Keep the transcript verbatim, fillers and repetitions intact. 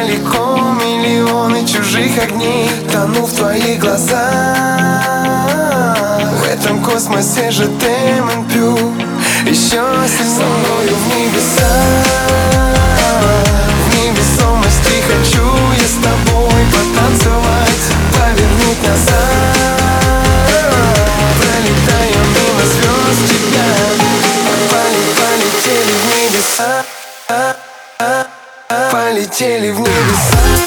далеко миллионы чужих огней. Тону в твоих глазах, в этом космосе же Темэн пью. Еще со мною в небеса, в невесомости хочу я с тобой потанцевать, повернуть назад, пролетая мимо звезд тебя. Полетели в небеса, полетели в небеса.